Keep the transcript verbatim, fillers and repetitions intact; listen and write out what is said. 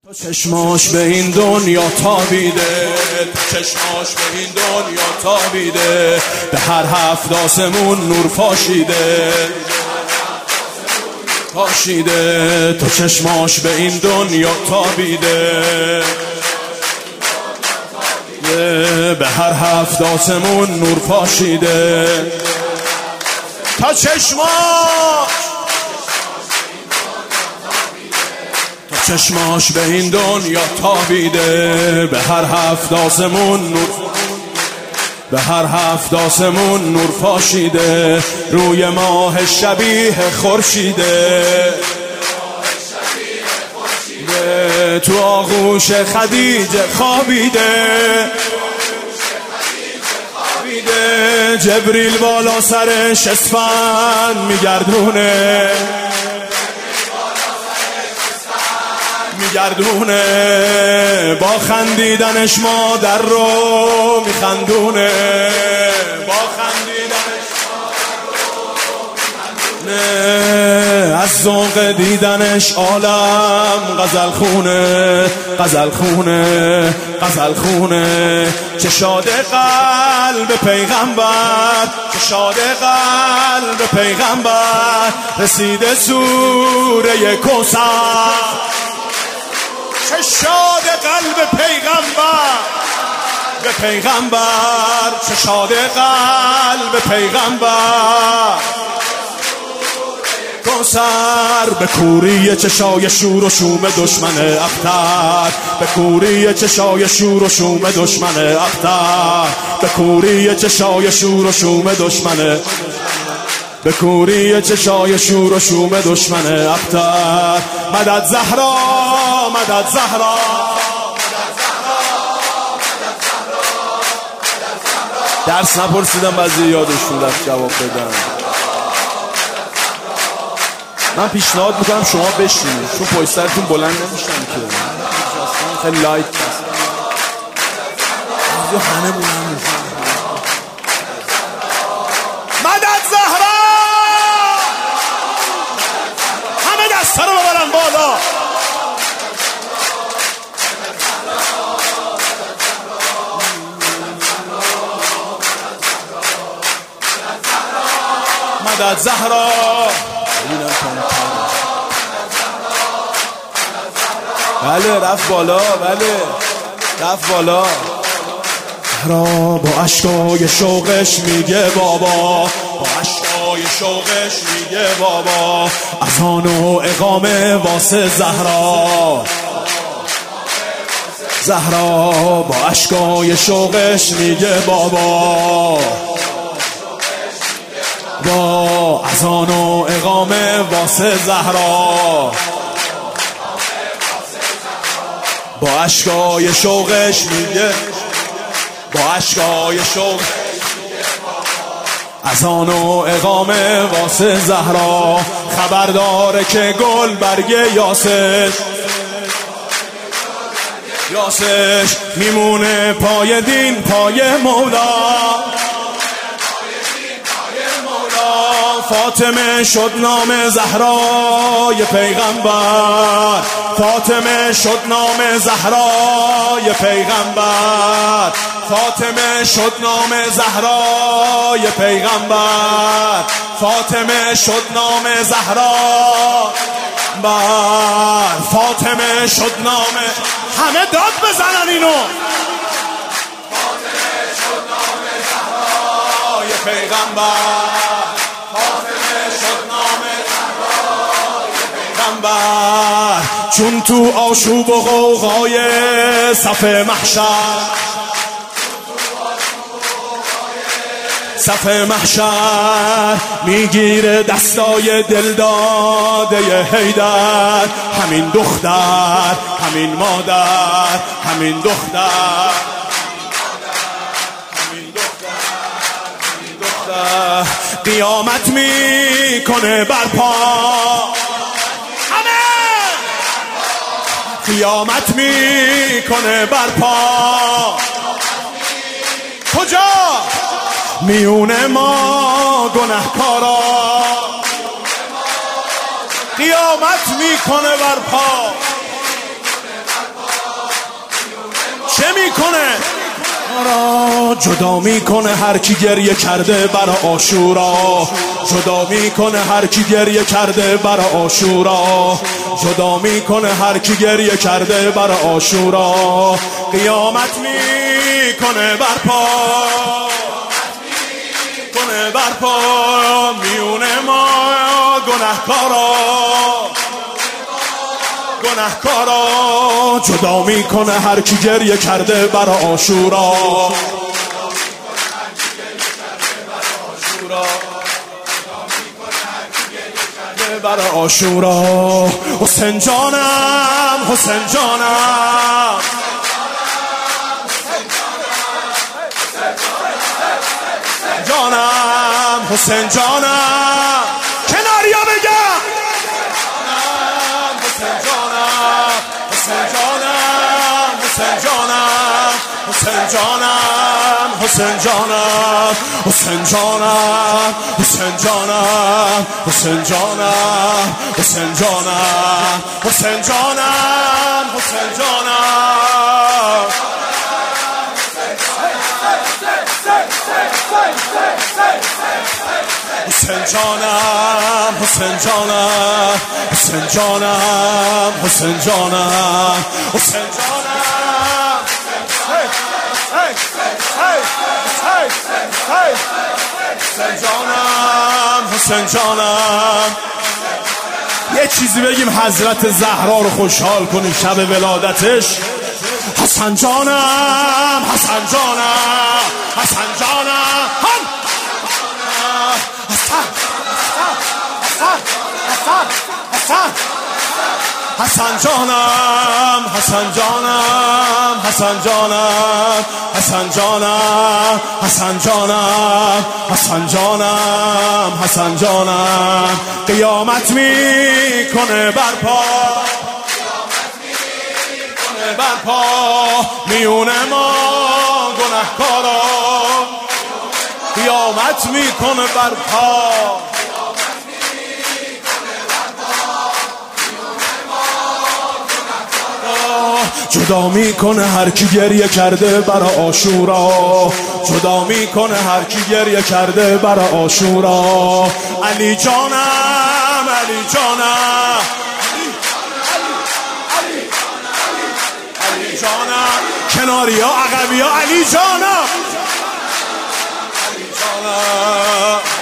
تو چشماش به این دنیا تابیده، تو چشماش به این دنیا تابیده، به هر هفت آسمون نور پاشیده پاشیده. تو چشماش به این دنیا تابیده، به هر هفت آسمون نور پاشیده. تا چشماش تا چشماش به این دنیا تابیده، به هر هفت آسمون نور به هر هفت آسمون نور پاشیده. روی ماه شبیه خورشیده، تو آغوش خدیجه خوابیده. جبریل بالا سرش اسفند میگردونه میگردونه با خندیدنش مادر رو میخندونه با خندیدنش نه از ذوق دیدنش عالم غزل خونه غزل خونه غزل خونه. چه شاده قلب پیغمبر، چه شاده قلب پیغمبر، رسیده سوره کوثر. چه شاده قلب پیغمبر به پیغمبر، چه شاده قلب پیغمبر کوثر. به کوری چشای شور و شوم دشمن اختر، به کوری چشای شور و شوم دشمن اختر، به کوری چشای شور و شوم دشمن به کوری چشای شور و شوم دشمن اختر. مدد زهرا مدد زهرا درس نپرسیدم بعضی یادشون رفت جواب بدم. من پیشنهاد میکنم شما بشینید چون پشت سرتون بلند نمیشن که خیلی لایت هست همه بلند میشن. مدد زهرا همه دسته رو ببرن بالا. مدد زهرا بله رفت بالا بله رفت بالا. زهرا با اشکای شوقش میگه بابا، با اشکای شوقش میگه بابا. اذان و اقامه واسه زهرا، زهرا با اشکای شوقش میگه بابا، با اذان و اقامه واسه زهرا. با اشکای شوقش میگه با اشکای شوق اذان و اقامه واسه زهرا. خبرداره که گل برگ یاسش یاسش میمونه پای دین پای مولا. فاطمه شد نام زهرای پیغمبر، فاطمه شد نام زهرای پیغمبر، فاطمه شد نام زهرای پیغمبر، فاطمه شد نام زهرا بر، فاطمه شد نام. همه داد بزنن اینو. فاطمه شد نام زهرای پیغمبر، فاطمه شد نام زهرای پیغمبر. چون تو آشوب و غوغای صف محشر، صف محشر میگیره دستای دلداده حیدر. همین دختر همین مادر همین دختر قیامت میکنه برپا. همه قیامت میکنه برپا. کجا؟ میونه ما گنهکارا قیامت میکنه برپا. میکنه را جدا میکنه هر کی گریه کرده برا عاشورا جدا میکنه هر کی گریه کرده برا عاشورا جدا میکنه هر کی گریه کرده برا عاشورا قیامت میکنه برپا کنه برپا میونه ما گناهکارا گناهکارا جدا میکنه هر کی گریه کرده برا عاشورا برا عاشورا حسین جانم حسین جانم جانم حسین جانم کناریا بگم حسین جانم حسین جانم حسین جانم حسین جانم حسین جانم حسین جانم حسین جانم حسین جانم حسین جانم حسین جانم حسین جانم حسین جانم حسین جانم حسین جانم حسین جانم حسین جانم حسین جانم حسین جانم یه چیزی بگیم حضرت زهرا رو خوشحال کنیم شب ولادتش حسن جانم حسن جانم حسن جانم هم حسن حسن حسن حسن جانم حسن جانم حسن جانم حسن جانم حسن جانم حسن جانم حسن جانم قیامت میکنه برپا برپا میونه ما گناهکارا قیامت میکنه برپا جدا میکنه هر کی گریه کرده برا عاشورا جدا میکنه هر کی گریه کرده برا عاشورا علی جانم علی جانم علی جانم کناریا عقبیا علی جانم علی جانم